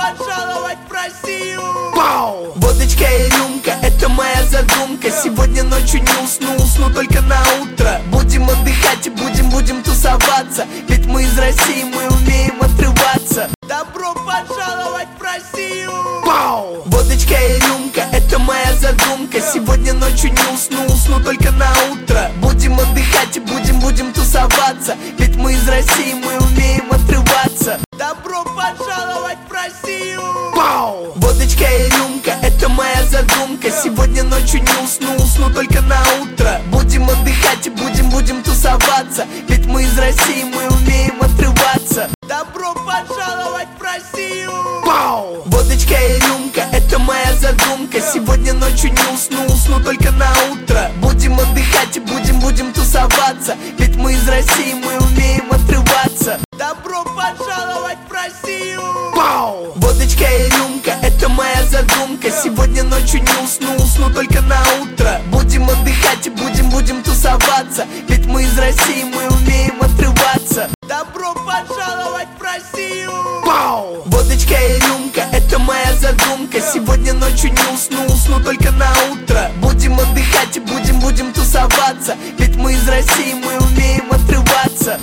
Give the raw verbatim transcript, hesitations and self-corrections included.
пожаловать в Россию! Пау! Водочка и рюмка, это моя задумка. Сегодня ночью не усну, усну только на утро. Будем отдыхать и будем, будем тусоваться. Ведь мы из России, мы умеем отрываться. Добро пожаловать в Россию! Пау! Водочка и рюмка, это моя задумка. Сегодня ночью не усну, усну только на утро. Будем отдыхать и будем, будем тусоваться. Ведь мы из России, мы умеем отрываться. Добро пожаловать в Россию! Пау! Водочка и рюмка, это моя задумка. Сегодня ночью не усну, усну только на утро. Будем отдыхать и будем, будем тусоваться. Ведь мы из России, мы умеем отрываться. Добро пожаловать в Россию! Пау! Водочка и рюмка, это моя задумка. Сегодня ночью не усну, усну только на утро. Будем отдыхать и будем, будем тусоваться. Ведь мы из России, мы умеем отрываться. Добро пожаловать в Россию! Пау! Водочка и рюмка, это моя задумка. Сегодня ночью не усну, усну только на утро. Будем отдыхать и будем, будем тусоваться. Ведь мы из России, мы умеем отрываться. Добро пожаловать в Россию! Пау! Водочка и рюмка, это моя задумка. Сегодня ночью не усну, усну только на утро. Будем отдыхать и будем, будем тусоваться. Ведь мы из России, мы